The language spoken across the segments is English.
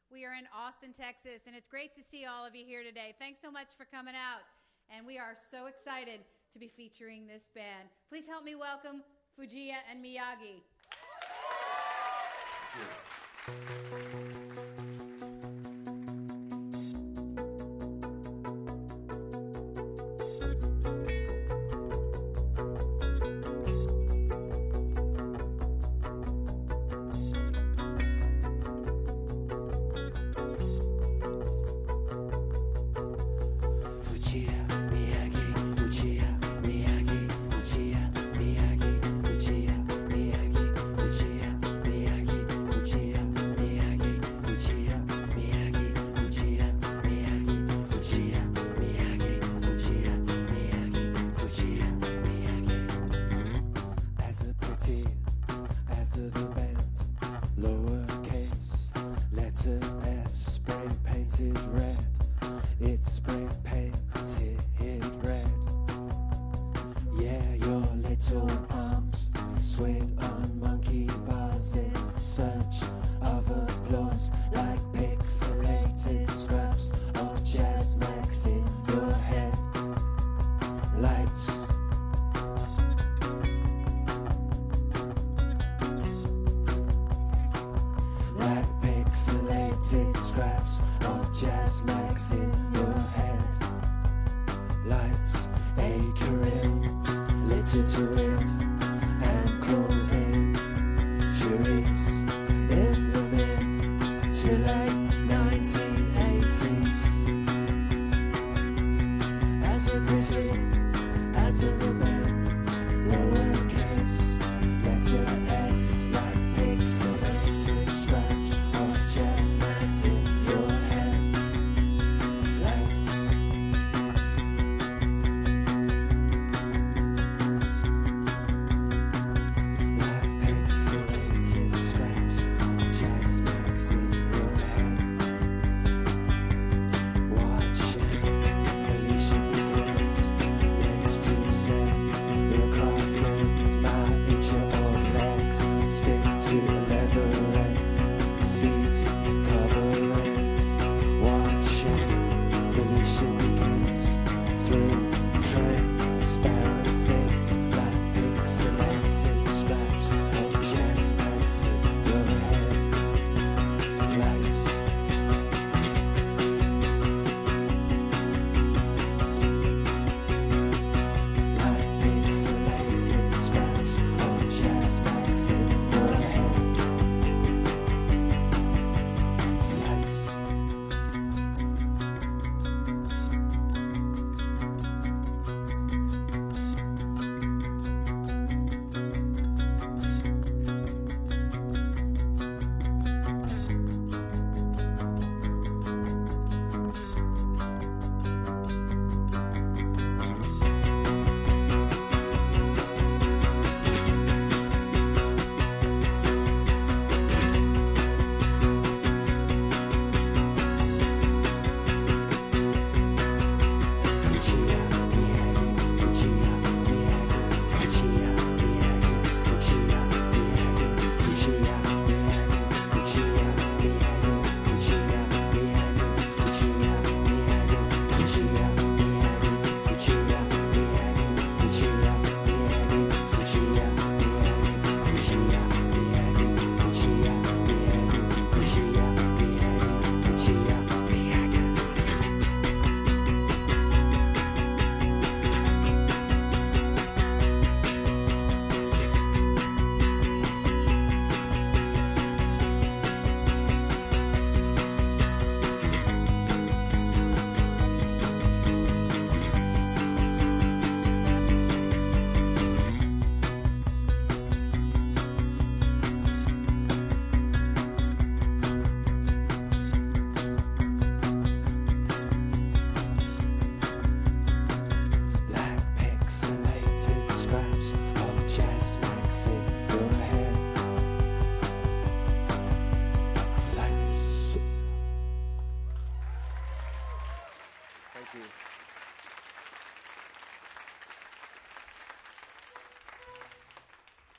We are in Austin, Texas, and it's great to see all of you here today. Thanks so much for coming out, and we are so excited to be featuring this band. Please help me welcome Fujiya and Miyagi.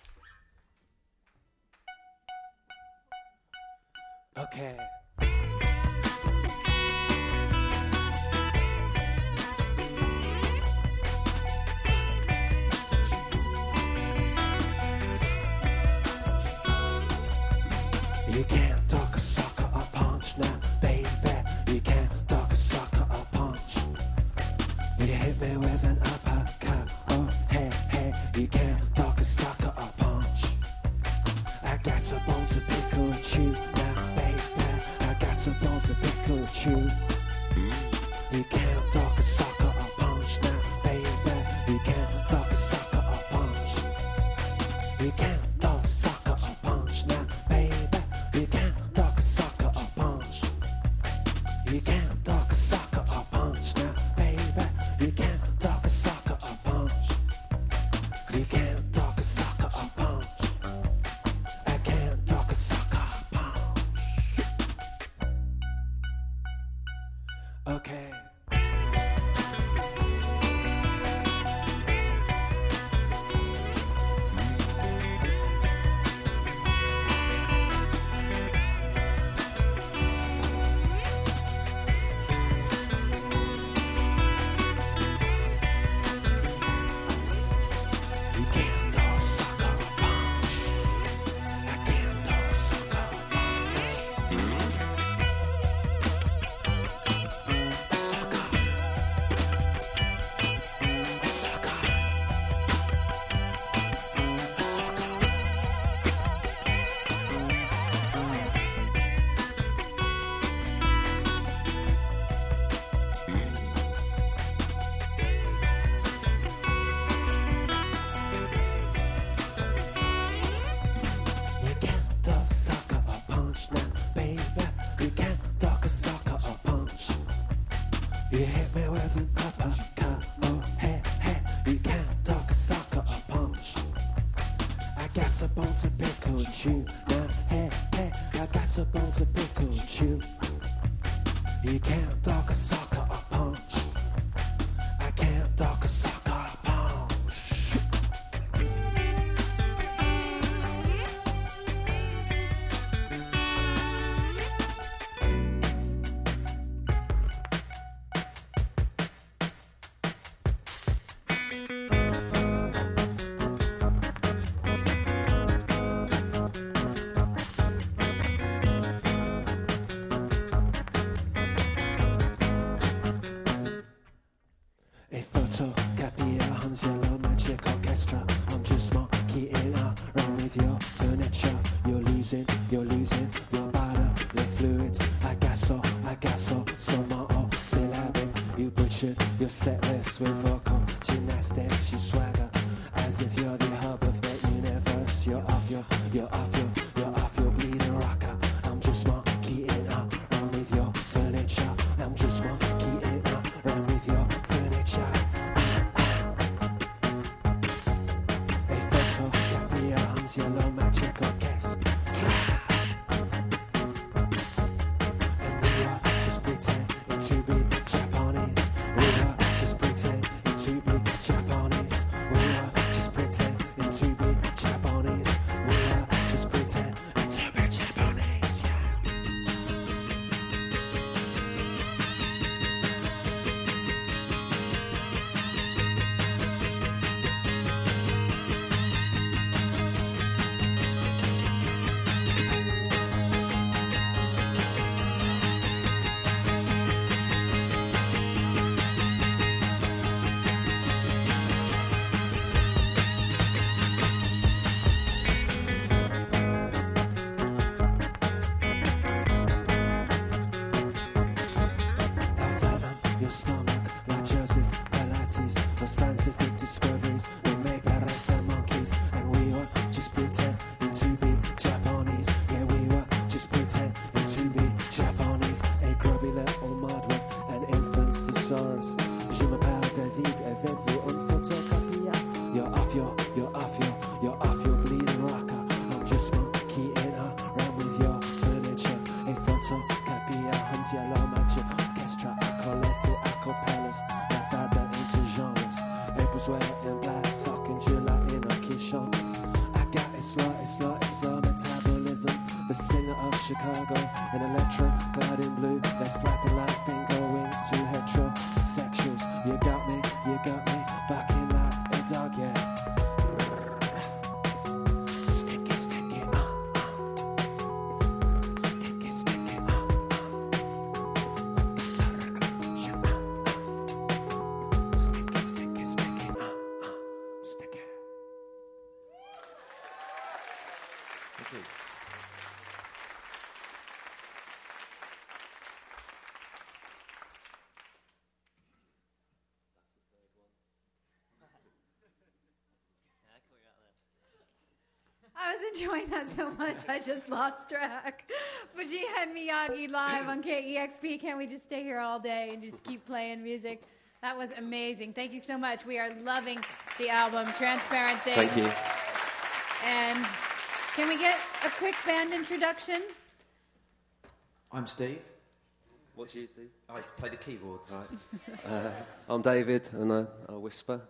Okay. Pikachu. You can't talk a sucker or punch now, baby. You can't talk a sucker or punch. You can't talk a sucker or punch now, baby. You can't talk a sucker or punch. You can't talk a sucker or punch now, baby. You can't talk a sucker or punch. You can't talk a sucker or punch. I can't talk a sucker or punch. Okay. You hit me with an uppercut, oh hey, hey. You can't talk a sucker or punch. I got a bone to pick or chew. Now hey, hey, I got a bone to pick or chew. You can't talk a sucker or punch. I can't talk a sucker or punch. A photocopier hums yellow magic orchestra. I'm just monkeying around with your furniture. You're losing your bodily fluids. I got so monosyllabic. You butchered your set list with vocal gymnastics. You swagger as if you're the hub of the universe. You're off your bleeding rocker. I'm just monkeying around with your furniture. I'm just monkeying around with your furniture. A photocopier hums yellow magic orchestra. And we were just pretending to be Japanese. We were just pretending to be Japanese. We were just pretending to be Japanese. We were just pretending to be Japanese, yeah. I'll flatten your stomach like Joseph Pilates. For scientific discoveries we make better than monkeys. And we were just pretending to be Japanese. Yeah, we were just pretending to be Japanese. A grubby little mud with an infant's thesaurus. Je m'appelle David, avez-vous une photocopier? You're off your bleeding rocker. I'm just monkeying around with your furniture. A photocopier hums yellow magic orchestra. I collect it, acapellas. I've had that into genres. April's wearing black sock and July in a kitchen. I got a slow metabolism. The singer of Chicago, an electro clad in blue. That's flapping like bingo wings to heterosexuals. You got me backing like a dog, yeah. Sticky, sticky, sticky, sticky, sticky, sticky, sticky, sticky. Okay. enjoying that so much, I just lost track. Fujiya and Miyagi live on KEXP. Can't we just stay here all day and just keep playing music? That was amazing. Thank you so much. We are loving the album, Transparent Things. Thank you. And can we get a quick band introduction? I'm Steve. What do you do? I play the keyboards. Right. I'm David, and I whisper.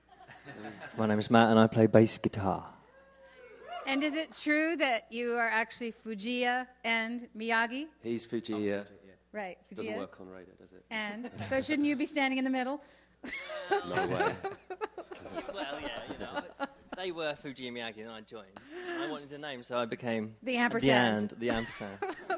My name is Matt, and I play bass guitar. And is it true that you are actually Fujiya and Miyagi? He's Fujiya. Right, Fujiya. Doesn't work on radio, does it? And so shouldn't you be standing in the middle? No way. Well, yeah, you know, they were Fujiya and Miyagi, and I joined. I wanted a name, so I became The ampersand. The ampersand.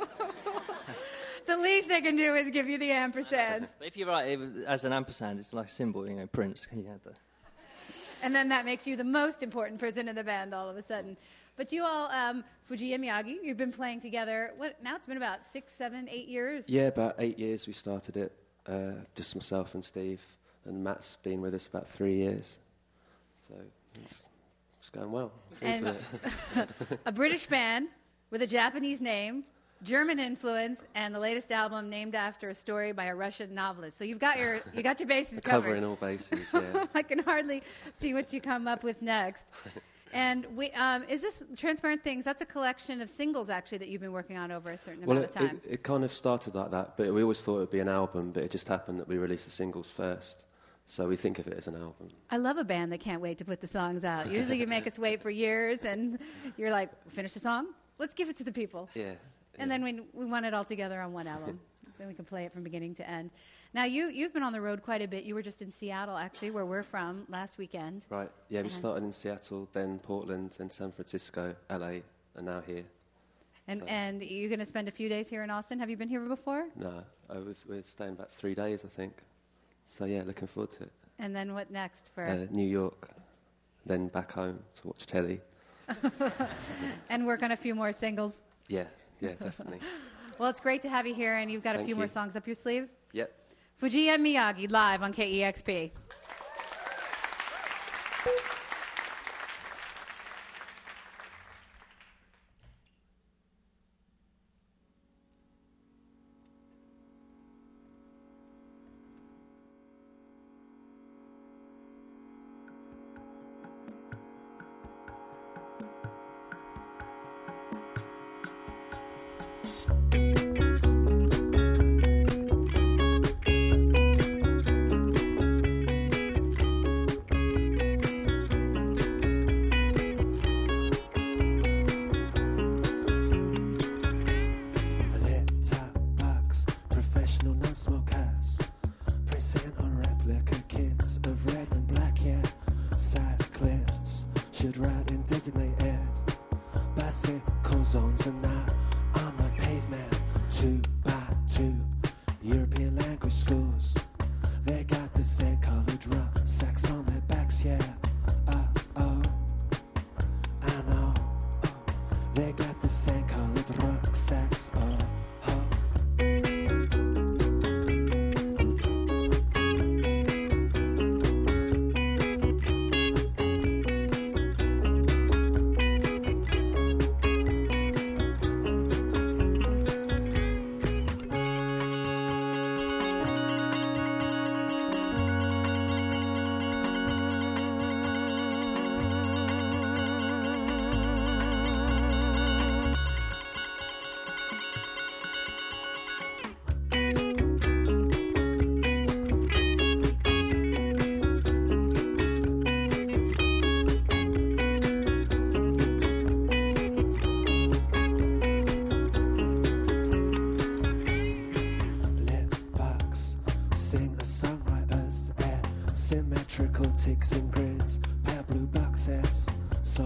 The least they can do is give you the ampersand. But if you're right, as an ampersand, it's like a symbol, you know, Prince. You had the... And then that makes you the most important person in the band all of a sudden. But you all, Fujiya and Miyagi, you've been playing together, now it's been about 6, 7, 8 years? Yeah, about 8 years we started it. Just myself and Steve. And Matt's been with us about 3 years. So it's going well. And a British band with a Japanese name, German influence, and the latest album named after a story by a Russian novelist. So you got your bases covered. Covering all bases, yeah. I can hardly see what you come up with next. And is this Transparent Things? That's a collection of singles, actually, that you've been working on over a certain amount of time. It kind of started like that, but we always thought it would be an album, but it just happened that we released the singles first. So we think of it as an album. I love a band that can't wait to put the songs out. Usually you make us wait for years, and you're like, finish the song? Let's give it to the people. Yeah. And then we want it all together on one album. Then we can play it from beginning to end. Now, you've been on the road quite a bit. You were just in Seattle, actually, where we're from, last weekend. Right. Yeah, we started in Seattle, then Portland, then San Francisco, LA, and now here. And you're going to spend a few days here in Austin. Have you been here before? No. We're staying about 3 days, I think. So, yeah, looking forward to it. And then what next for... New York, then back home to watch telly. And work on a few more singles. Yeah, definitely. Well, it's great to have you here, and you've got a few more songs up your sleeve. Yep. Fujiya and Miyagi live on KEXP. ticks and grids, pale blue boxes. So,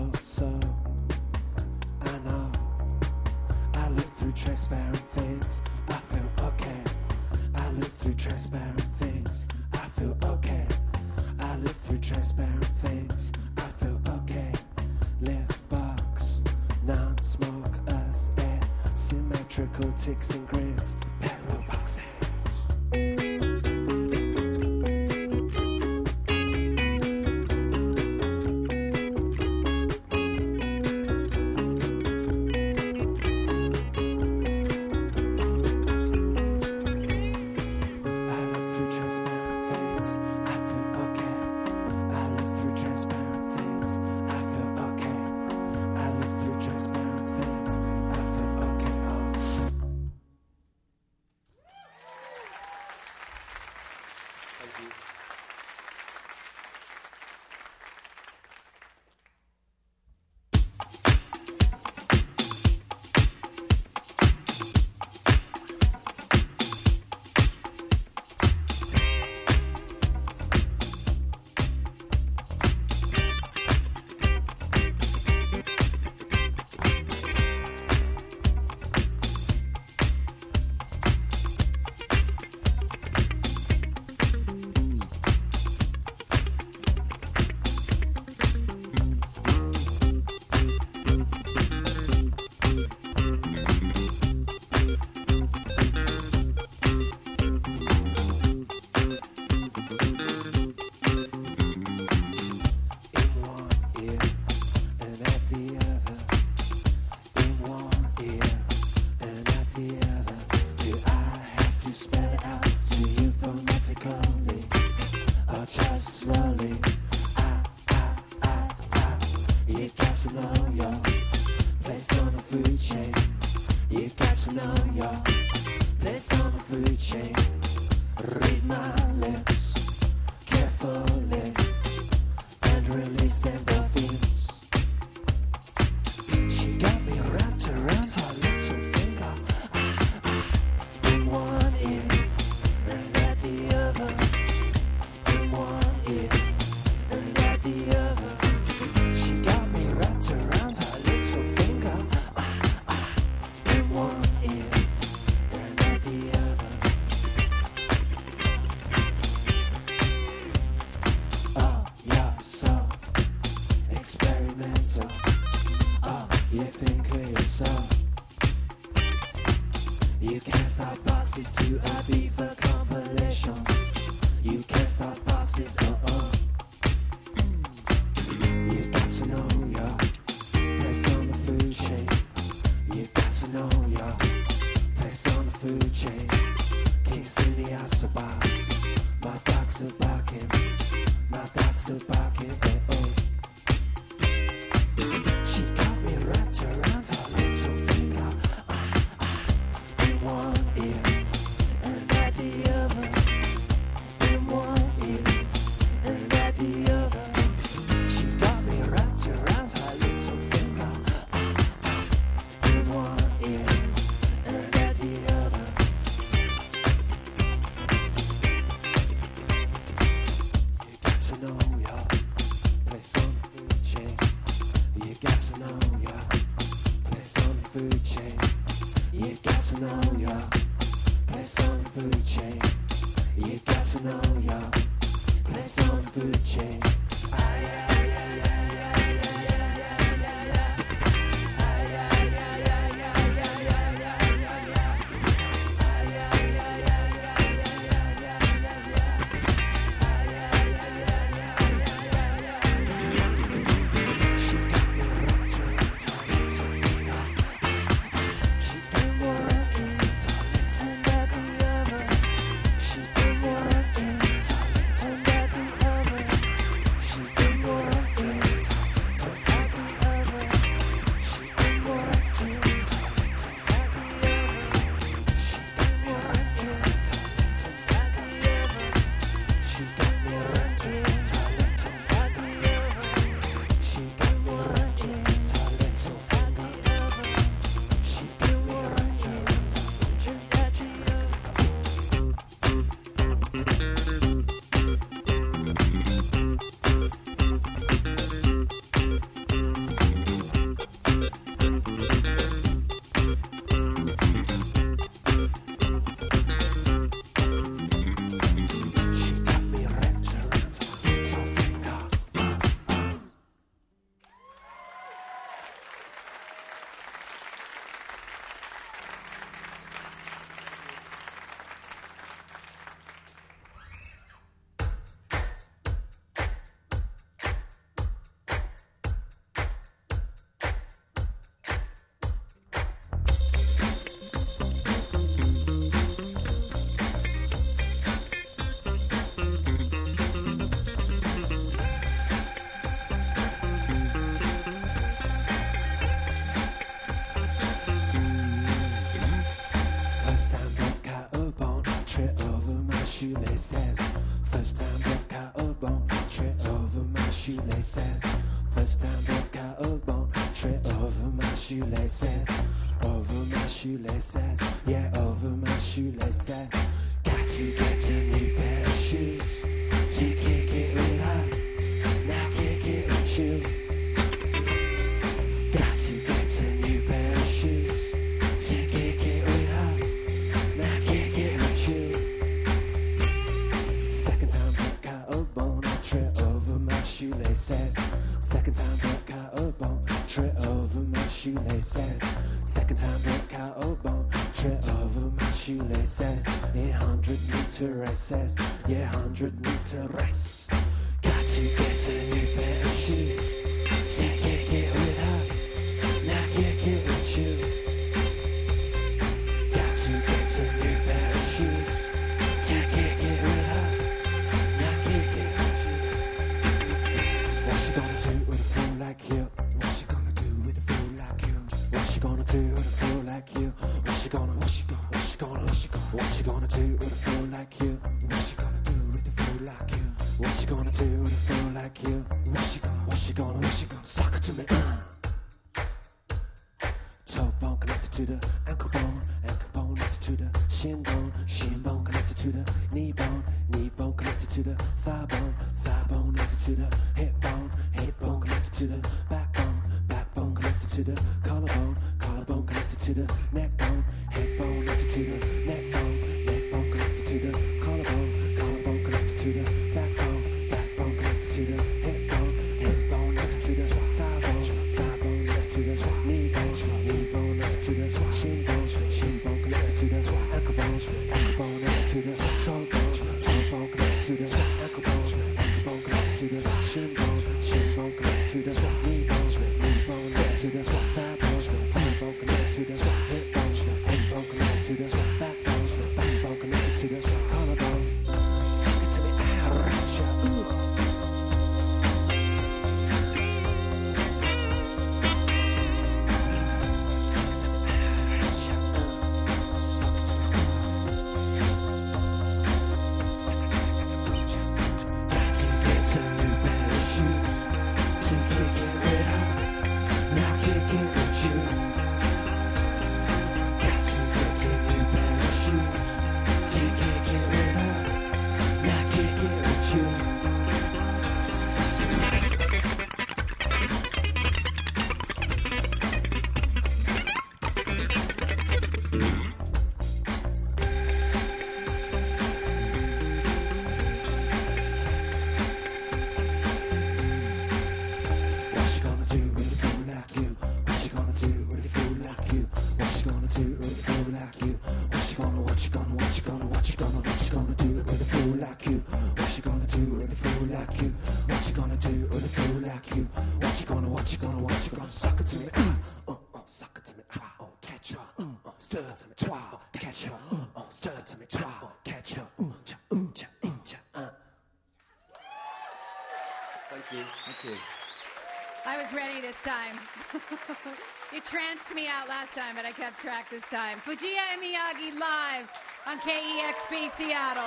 I know. I look through transparent things, I feel okay. I look through transparent things, I feel okay. I look through transparent things, I feel okay. Lit box, non-smoke, us, air, symmetrical ticks and grids, pale blue boxes. you. She shoelaces. Yeah, over my shoelaces. Got to get a new pair of shoes to kick it with her. Now kick it with you. Got to get a new pair of shoes to kick it with her. Now kick it with you. Second time broke out a bone, I trip over my shoelaces. Second time broke out a bone, trip over my shoelaces. Second time broke out a bone, trip over my shoelaces. In 100-meter races, yeah, 100-meter race. Got to get a new pair of shoes to kick it with her. Now kick it with you. Got to get a new pair of shoes to kick it with her. Now kick it with you. What she gonna do with a fool like you? What she gonna do with a fool like you? What she gonna do with a fool like you? What she gonna do with a fool like you? What she gonna do with a fool like you? What she gonna do with a fool like you? What she gonna suck it to me? Toe bone connected to the ankle bone connected to the shin bone connected to the knee bone connected to the thigh bone connected to the hip bone connected to the backbone connected to the collarbone connected to the neck bone connected to the neck bone connected to the collarbone connected to the backbone connected to the hip bone connected to the thigh bone connected to the knee bone connected to the shin bone connected to the ankle bone connected to the toe bone connected to the ankle bone connected to the shin bone connected to the knee bone connected to the thigh bone connected to the hip bone connected to the backbone connected to the collarbone. Suck it to me, I'll write you. Suck it to me, I'll write you. Suck it to me. Got to get a new pair of shoes to kick it with her. Now kick it with you. Got to get a new pair of shoes to kick it with her. Now kick it with you. What she gonna do with a fool like you? What she gonna do with a fool like you? What she gonna do with a fool like you? What she gonna do with a fool like you? What she gonna do with a fool like you? What she gonna do with a fool like you? What you gonna suck it to me? Suck it to me, catch her, suck it to me, catch her, suck it to me, catch her, Thank you. I was ready this time. You tranced me out last time, but I kept track this time. Fujia and Miyagi live on KEXP Seattle.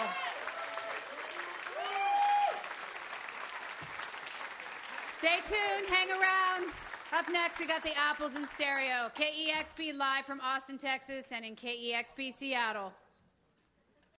Stay tuned, hang around. Up next, we got the Apples in Stereo. KEXP live from Austin, Texas, and in KEXP Seattle.